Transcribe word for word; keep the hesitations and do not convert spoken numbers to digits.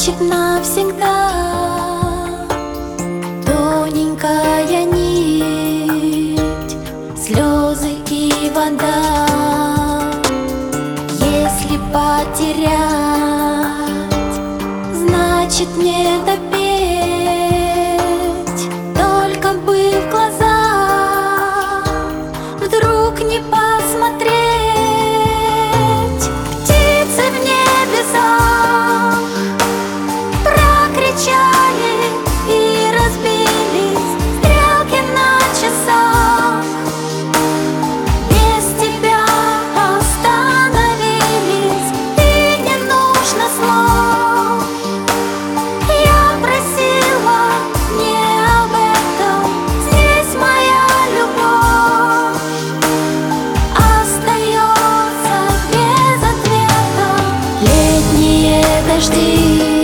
значит навсегда. Тоненькая нить, слезы и вода. Если потерять, значит не допеть. Только бы в глаза вдруг не посмотреть. Птицы в небесах прокричали и разбились стрелки на часах. Без тебя остановились, и не нужно слов. Я просила не об этом, здесь моя любовь остается без ответа. Летние дожди